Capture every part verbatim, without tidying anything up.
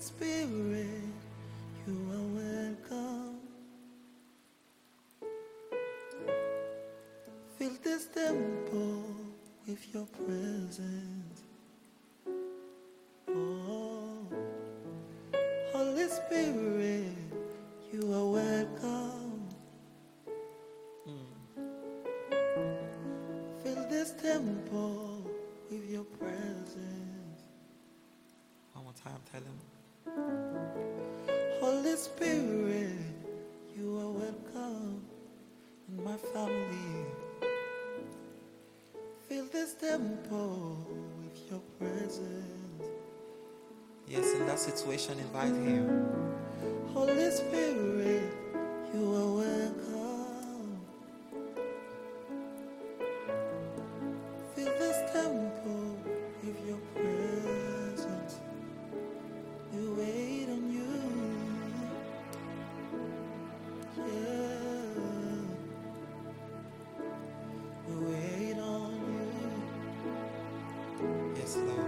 Spirit, you are welcome. Fill this temple with your presence. Oh, Holy Spirit, you are welcome. Mm. Fill this temple with your presence. One more time, tell him. Holy Spirit, you are welcome in my family. Fill this temple with your presence. Yes, in that situation, invite him. Holy Spirit, you are welcome. Fill this temple with your presence. We wait on you. Yeah. We wait on you. Yes, Lord.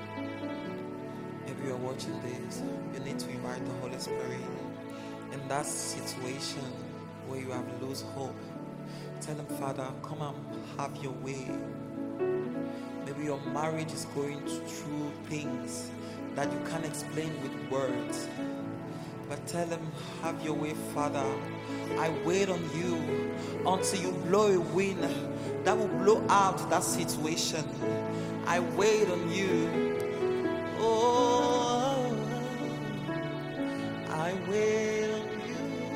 If you are watching this, you need to invite the Holy Spirit. In that situation where you have lost hope, tell him, Father, come and have your way. Maybe your marriage is going through things that you can't explain with words. But tell him, have your way, Father. I wait on you until you blow a wind that will blow out that situation. I wait on you. Oh, I wait on you.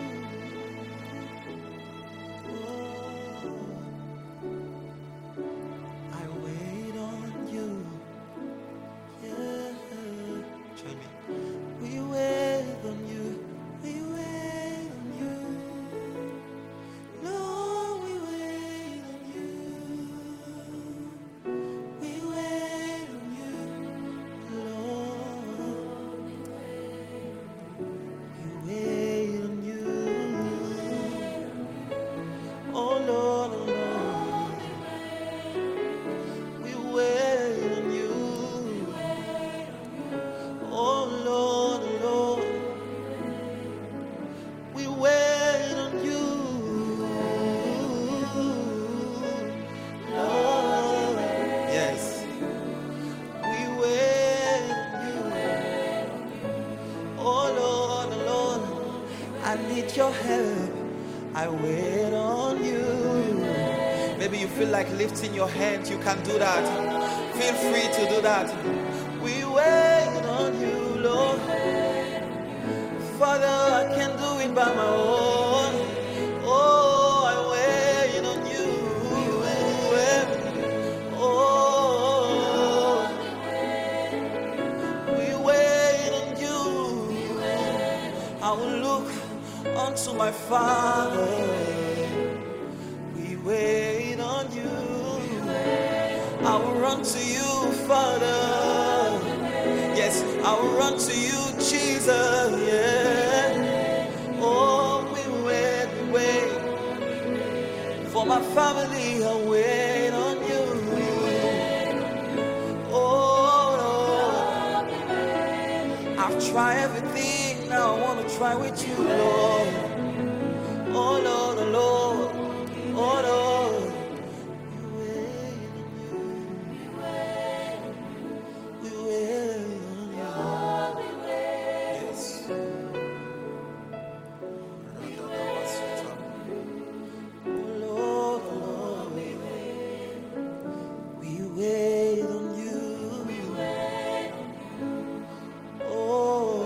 Oh, I wait on you. Yeah, join me. We wait on you. We wait on you. Lord, we wait on you. We wait on you, Lord. We wait on you. Oh Lord, oh Lord. We wait on you. Oh Lord, oh Lord. We wait on you. Lord. Yes. We wait on you. Oh Lord, oh Lord. I need your help. I wait on you. Maybe you feel like lifting your hands. You can do that. Feel free to do that. We wait on you, Lord. Father, I can't do it by my own. Oh, I wait on you. Oh, we wait on you. I will look unto my Father. We wait on you. I will run to you, Father. Yes, I will run to you, Jesus. Yeah. Oh, we wait, we wait. For my family, I wait on you. Oh, Lord. I've tried everything. Now I want to try with you, Lord. Oh, Lord, oh, Lord. Oh, Lord. We wait on you. Yes. Oh, Lord, oh, Lord. We wait on you. Oh,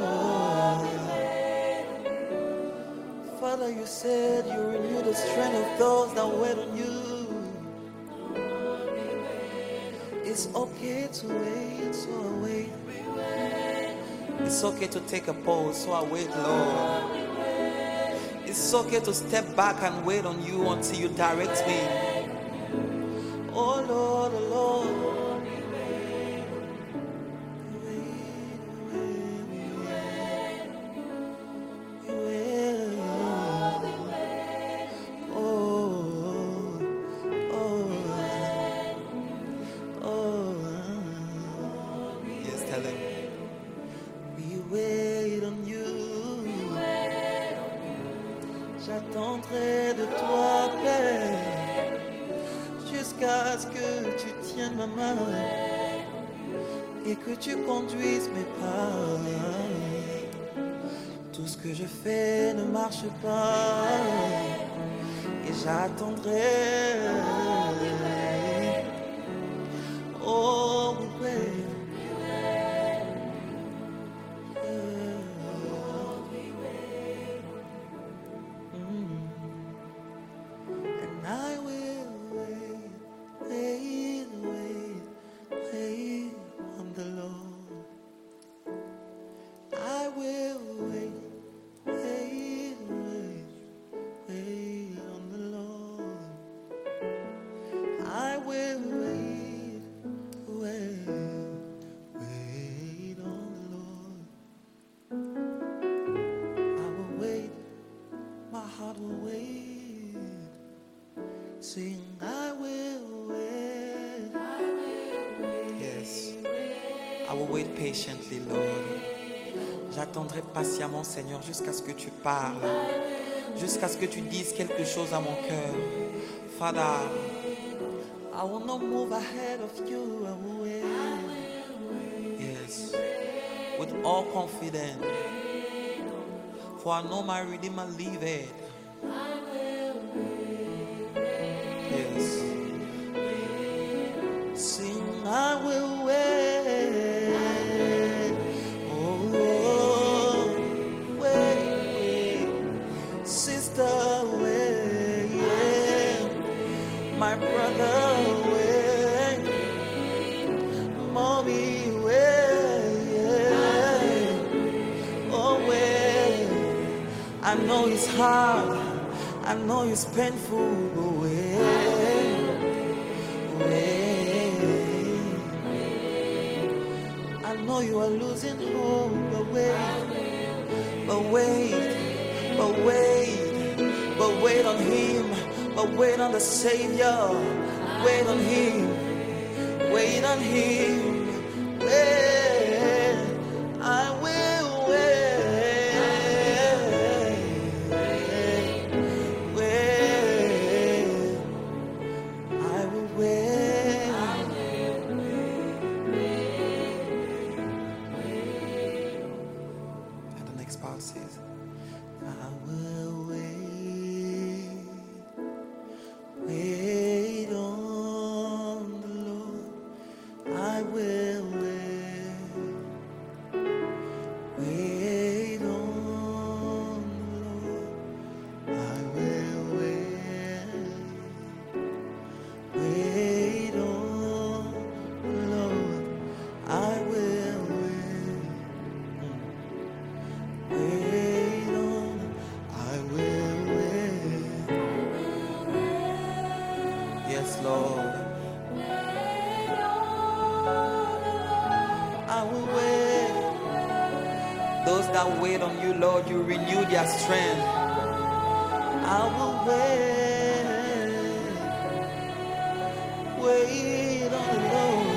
Father, you said you renew the strength of those that wait on you. It's okay to wait, so I wait. It's okay to take a pause, so I wait, Lord. It's okay to step back and wait on you until you direct me. Oh Lord, oh Lord. Yes, tell him. We wait. J'attendrai de toi, Père, jusqu'à ce que tu tiennes ma main et que tu conduises mes pas. Tout ce que je fais ne marche pas et j'attendrai. Oh, oui. Sing, I will wait. Yes, I will wait patiently, Lord. J'attendrai patiemment, Seigneur, jusqu'à ce que tu parles, jusqu'à ce que tu dises quelque chose à mon cœur. Father, I will not move ahead of you. I will wait. Yes, with all confidence, for I know my Redeemer liveth. Yes. Sing, I will wait. Oh, wait, sister, wait. Yeah. My brother, wait. Mommy, wait. Yeah. Oh, wait. I know it's hard. I know it's painful, but wait, wait. I know you are losing hope, but wait, but wait, but wait, but wait on Him, but wait on the Savior, wait on Him, wait on Him, wait. I will wait. Says, I will wait, wait on the Lord. I will wait, wait on the Lord. I will wait, wait on the Lord. I will wait. Wait on, I will wait. Yes, Lord. I will wait. Those that wait on you, Lord, you renew their strength. I will wait. Wait on the Lord.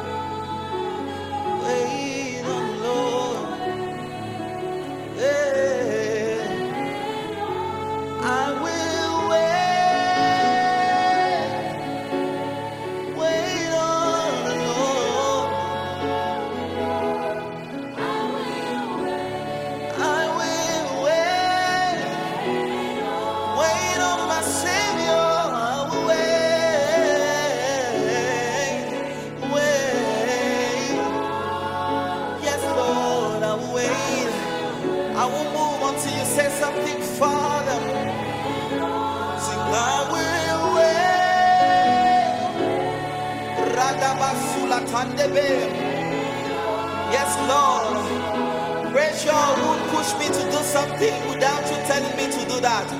Wait on the Lord. I will wait, wait on the Lord. I will wait, I will wait, wait on my Savior. I will wait, wait. Yes, Lord, I will wait. I will move until you say something, Father. Sing, I will wait. Radabasula tandebe. Yes, Lord. Pressure won't push me to do something without you telling me to do that.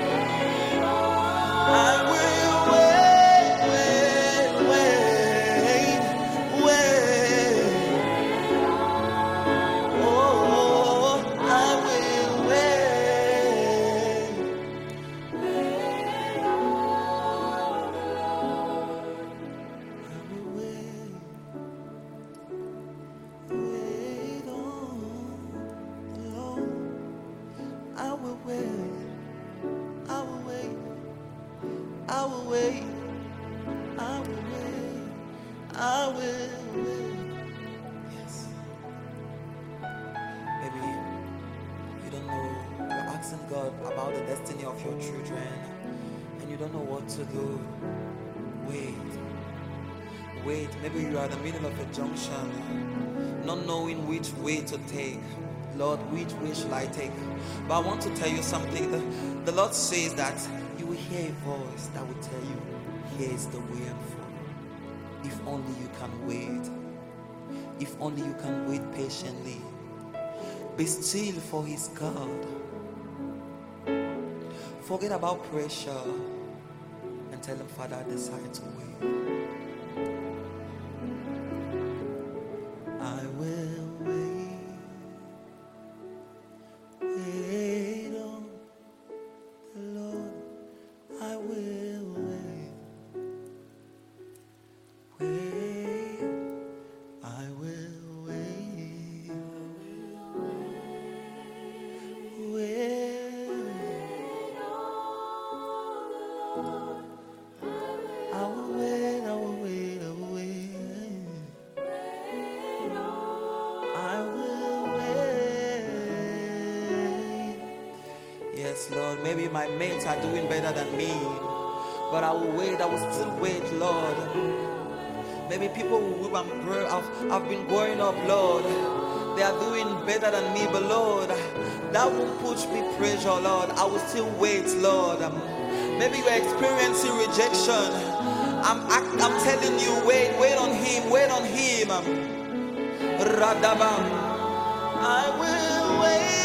I will wait, wait, wait, wait. Oh, I will wait. I will wait. Wait on the Lord. I will God, about the destiny of your children and you don't know what to do, wait. Wait, maybe you are in the middle of a junction, not knowing which way to take. Lord, which way shall I take? But I want to tell you something. The, the Lord says that you will hear a voice that will tell you, here is the way and follow. If only you can wait. If only you can wait patiently. Be still for His God. Forget about pressure and tell Him, Father, I decide to wait. I will wait, wait on the Lord. I will wait, wait. I will wait, wait. I will wait, I will wait, I will wait. Yes, Lord, maybe my mates are doing better than me, but I will wait, I will still wait, Lord. Maybe people who I've, I've been growing up, Lord, they are doing better than me, but Lord, that won't push me pressure, Lord. I will still wait, Lord. Maybe you're experiencing rejection. I'm, I'm telling you, wait, wait on Him, wait on Him. Radabam, I will wait.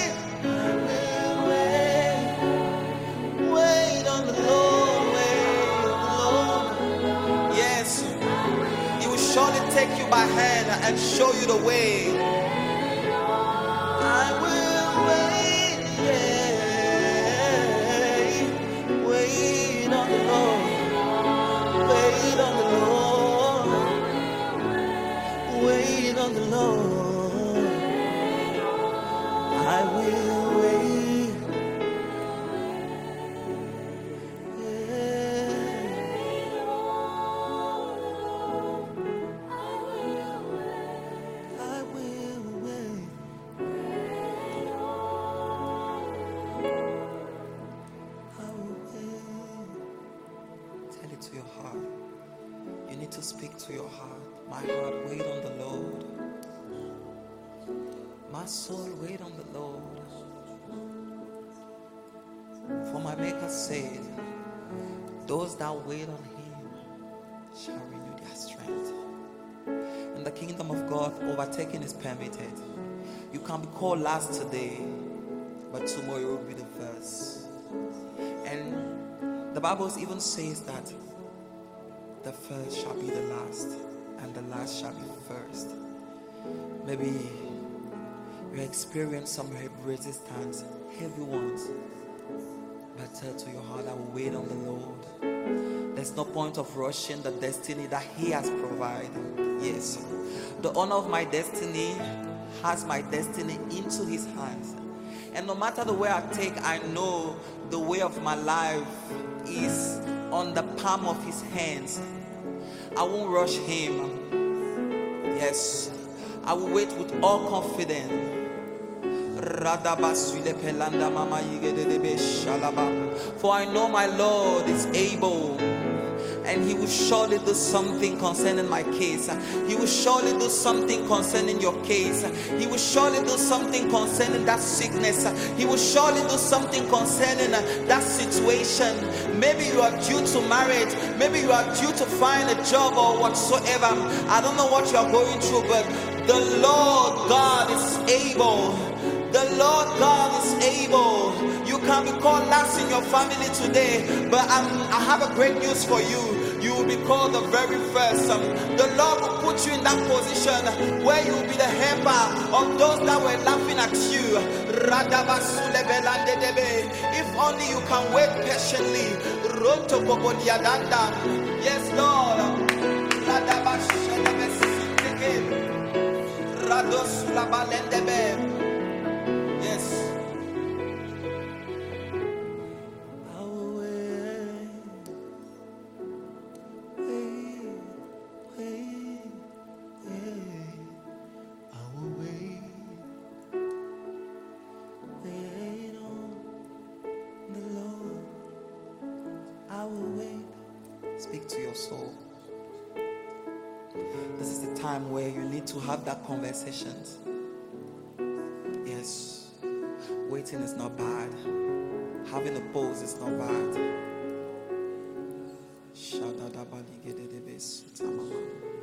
Wait on the Lord, wait on the Lord. Yes, He will surely take you by hand and show you the way. I will wait, yeah. Wait on the Lord, wait on the Lord, wait on the Lord. I will wait. To your heart, you need to speak to your heart. My heart, wait on the Lord. My soul, wait on the Lord. For my Maker said, those that wait on Him shall renew their strength. In the kingdom of God, overtaking is permitted. You can be called last today, but tomorrow you will be the first. And the Bible even says that the first shall be the last, and the last shall be first. Maybe you experience some resistance, heavy ones, but tell to your heart, I will wait on the Lord. There's no point of rushing the destiny that He has provided. Yes, the owner of my destiny has my destiny into His hands. And no matter the way I take, I know the way of my life is on the palm of His hands. I won't rush Him. Yes, I will wait with all confidence. For I know my Lord is able, and He will surely do something concerning my case. He will surely do something concerning your case. He will surely do something concerning that sickness. He will surely do something concerning that situation. Maybe you are due to marriage. Maybe you are due to find a job or whatsoever. I don't know what you are going through, but the Lord God is able. The Lord God is able. You can be called last in your family today, but I'm, I have a great news for you. You will be called the very first. Um, the Lord will put you in that position where you will be the helper of those that were laughing at you. If only you can wait patiently. Yes, Lord. Yes. I will wait, wait, wait, wait. I will wait, wait on your soul. This is the time where you need to have that conversation. Yes, waiting is not bad. Having a pause is not bad.